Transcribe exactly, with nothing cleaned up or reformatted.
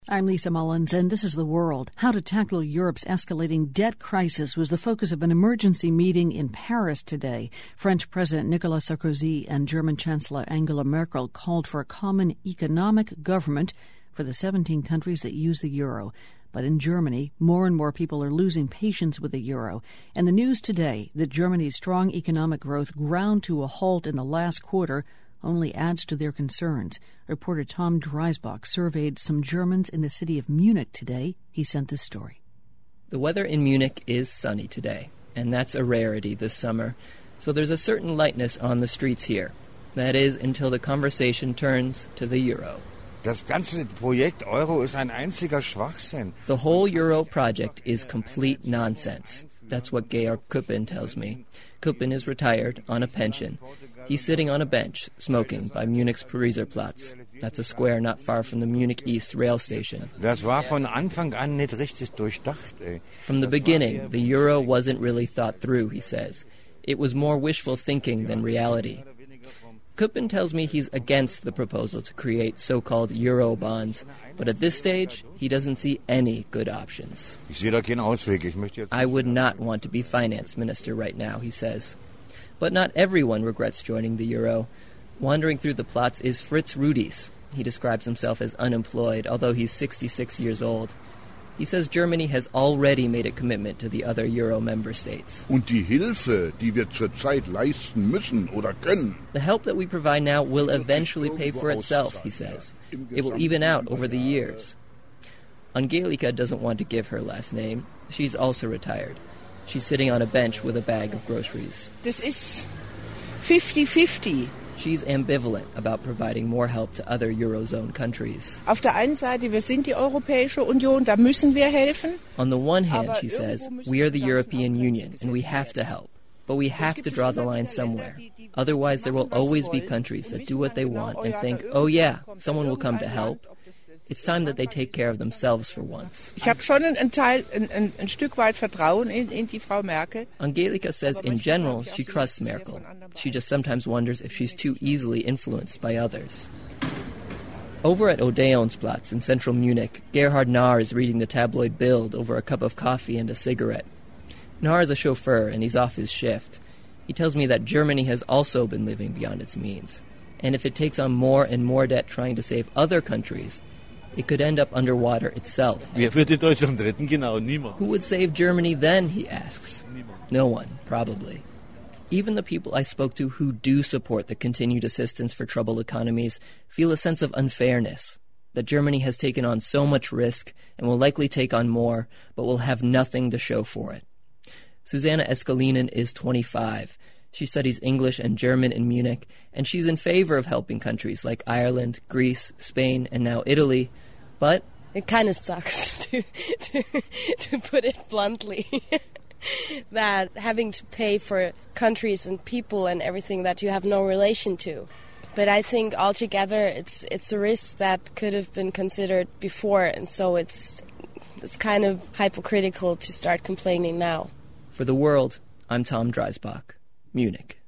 I'm Lisa Mullins, and this is The World. How to tackle Europe's escalating debt crisis was the focus of an emergency meeting in Paris today. French President Nicolas Sarkozy and German Chancellor Angela Merkel called for a common economic government for the seventeen countries that use the euro. But in Germany, more and more people are losing patience with the euro. And the news today that Germany's strong economic growth ground to a halt in the last quarter only adds to their concerns. Reporter Tom Dreisbach surveyed some Germans in the city of Munich today. He sent this story. The weather in Munich is sunny today, and that's a rarity this summer. So there's a certain lightness on the streets here. That is, until the conversation turns to the euro. Das ganze Projekt Euro ist ein einziger Schwachsinn. The whole euro project is complete nonsense. That's what Georg Kuppen tells me. Kuppen is retired, on a pension. He's sitting on a bench, smoking, by Munich's Pariserplatz. That's a square not far from the Munich East rail station. Das war von Anfang an nicht richtig durchdacht, ey. From the beginning, the euro wasn't really thought through, he says. It was more wishful thinking than reality. Kuppen tells me he's against the proposal to create so-called euro bonds, but at this stage, he doesn't see any good options. Ich sehe da keinen Ausweg. Ich möchte jetzt I would not want to be finance minister right now, he says. But not everyone regrets joining the euro. Wandering through the Platz is Fritz Rudis. He describes himself as unemployed, although he's sixty-six years old. He says Germany has already made a commitment to the other euro member states. Und die Hilfe, die wir zurzeit leisten müssen oder können. The help that we provide now will eventually pay for itself, he says. It will even out over the years. Angelika doesn't want to give her last name. She's also retired. She's sitting on a bench with a bag of groceries. Das ist fifty-fifty. She's ambivalent about providing more help to other Eurozone countries. Auf der einen Seite, wir sind die Europäische Union, da müssen wir helfen. On the one hand, she says, we are the European Union and we have to help. But we have to draw the line somewhere. Otherwise, there will always be countries that do what they want and think, oh yeah, someone will come to help. It's time that they take care of themselves for once. Ich habe schon ein, Teil, ein, ein, ein Stück weit Vertrauen in, in die Frau Merkel. Angelika says in general she trusts Merkel. She just sometimes wonders if she's too easily influenced by others. Over at Odeonsplatz in central Munich, Gerhard Nahr is reading the tabloid Bild over a cup of coffee and a cigarette. Nahr is a chauffeur and he's off his shift. He tells me that Germany has also been living beyond its means. And if it takes on more and more debt trying to save other countries, it could end up underwater itself. Wer würde Deutschland retten? Genau, niemand. Who would save Germany then, he asks. No one, probably. Even the people I spoke to who do support the continued assistance for troubled economies feel a sense of unfairness, that Germany has taken on so much risk and will likely take on more, but will have nothing to show for it. Susanna Eskalinen is twenty-five. She studies English and German in Munich, and she's in favor of helping countries like Ireland, Greece, Spain, and now Italy, but it kind of sucks, to, to, to put it bluntly, that having to pay for countries and people and everything that you have no relation to. But I think altogether it's it's a risk that could have been considered before, and so it's it's kind of hypocritical to start complaining now. For The World, I'm Tom Dreisbach, Munich.